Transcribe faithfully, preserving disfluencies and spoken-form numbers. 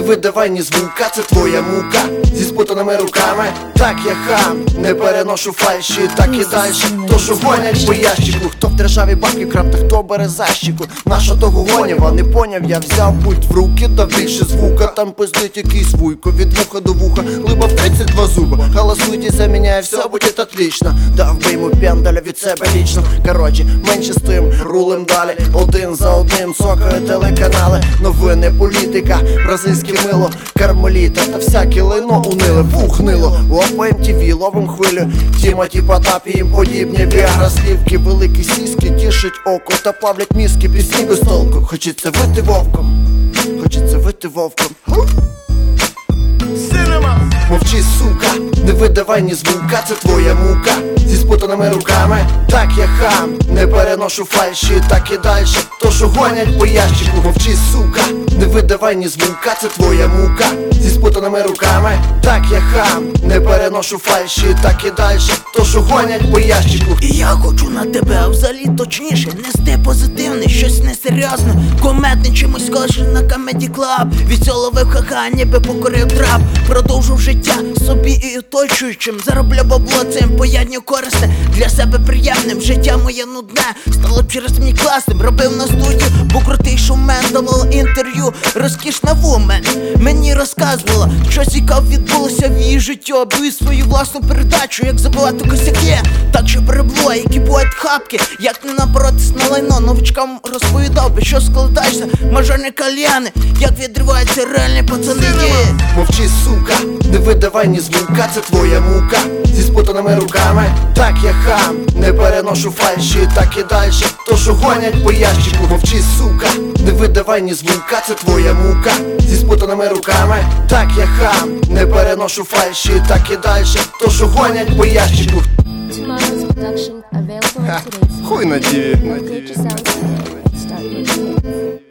видавай ні звука, це твоя мука. Зі спутаними руками, так я хам. Не переношу фальші, так і дальше. То що гонять по ящику, хто в державі бабки крав, та хто бере защику. Наша того гоніва, не поняв, я взяв пульт в руки, дав більше звука. Там пиздить якийсь вуйко, від вуха до вуха, глиба в тридцять два зуба. Голосуйте за меня и все будет отлично. Дав би йому пендаля від себе лічно. Короче, менше з тим, рулим далі. Один за одним цокають телеканали. Новини, політика, бразильське мило, кармеліта та всяке лайно униле. Пухнило, лопаєм ті ві, ловим хвилю. Тімоті Потап і їм подібні. Віагра, слівки, великі сіськи, тішить око та плавлять мізки, пісні без толку. Хочеться вити вовком, хочеться вити вовком. Мовчи, сука, не видавай ні звука, це твоя мука. Зі спутаними руками, так я хам. Не переношу фальші, так і дальше. То що гонять по ящику. Мовчи, сука, не видавай ні звука, це твоя мука. Зі спутаними руками, так я хам. Не переношу фальші, так і дальше. То що гонять по ящику. І я хочу на тебе, а взагалі точніше нести позитивне, щось несерйозне, кометне, чимось схоже на Comedy Club. Від цього ловив ха-ха, ніби покорив драп. Продовжив життя собі і оточуючим. Зароблю бабло цим поєдню корисне. Для себе приємним, життя моє нудне стало б через мені класним. Робив на студію, бо крутий шоумен. Давала інтерв'ю, розкішна вумен. Мені розказувала, що цікаво відбулося в її житті. Аби свою власну передачу, як забивати косяки, так що перебло, які бувають хапки. Як не напоротись на лайно, новичкам розповідав би, що складаєшся мажорні кальяни, як відриваються реальні пацани. Мовчи, сука, не видавай ні звука, це твоя мука. Зі спутаними руками, так я хам. Не переношу фальші, так і дальше. То що гонять по ящику. Мовчи, сука, не видавай ні звука, це твоя мука. Зі спутаними руками, так я хам. Не переношу фальші, так і дальше. То що гонять по ящику. Tomorrow's production available on today's Хуй на діві. Go get yourself a start.